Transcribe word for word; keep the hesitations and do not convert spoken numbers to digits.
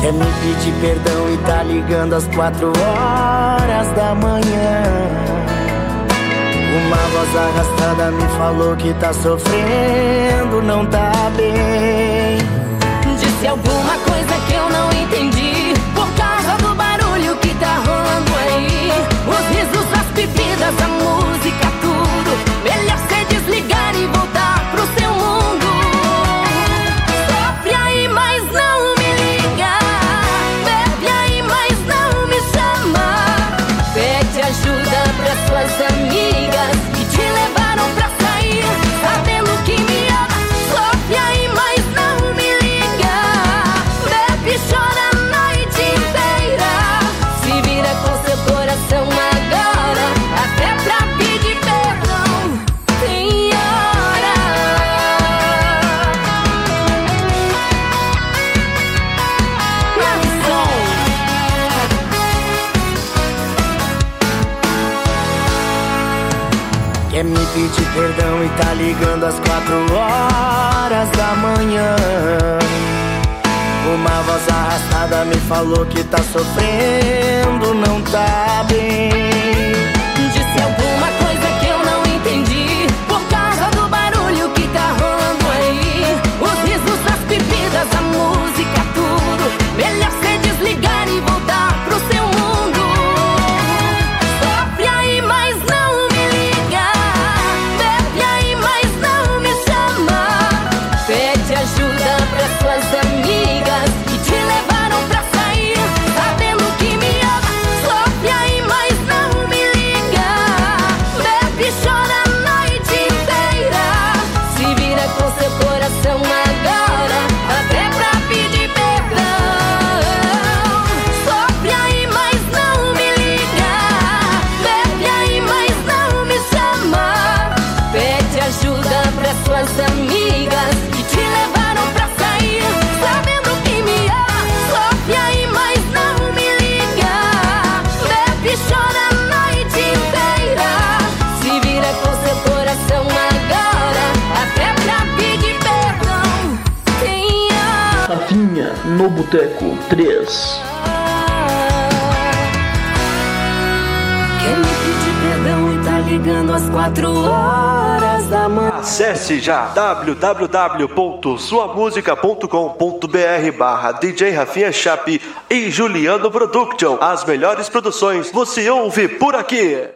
Quer me pedir perdão e tá ligando às quatro horas da manhã. Uma voz arrastada me falou que tá sofrendo, não tá bem. Disse alguma coisa que eu não entendi, por causa do barulho que tá rolando aí. Os risos, as bebidas, a música, tudo. Melhor cê desligar e voltar pro seu mundo. Sofre aí, mas não me liga. Bebe aí, mas não me chama. Pede ajuda pras suas amigas que te levaram pra sair, sabendo que me ama. Sofre aí, mas não me liga. Bebe e chora a noite inteira. Se vira com seu coração agora, até pra pedir perdão tem hora. Nação. Quer me pedir perdão e tá ligando às quatro horas da manhã. Uma voz arrastada me falou que tá sofrendo, não tá bem. Disse alguma coisa que eu não entendi, por causa do barulho que tá rolando aí. Os risos, as bebidas, a música, tudo. Melhor cê desligar e voltar pro seu mundo. Sofre aí, mas não me liga. Bebe aí, mas não me chama. Pede ajuda pras suas amigas que te levaram pra sair, sabendo que me ama. Sofre aí, mas não me liga. Bebe e chora a noite inteira. Se vira com seu coração agora, até pra pedir perdão. Sofre aí, mas não me liga. Bebe aí, mas não me chama. Pede ajuda pras suas amigas que te levaram pra sair, sabendo que me ama. Sofre aí, mas não me liga. Bebe e chora a noite inteira. Se vira com seu coração agora, até pra pedir perdão tem hora. Rafinha no Boteco três. Quer me pedir perdão e tá ligando às quatro horas da manhã. Acesse já w w w ponto sua música ponto com ponto b r barra D J Rafinha Chape e Juliano Production. As melhores produções você ouve por aqui.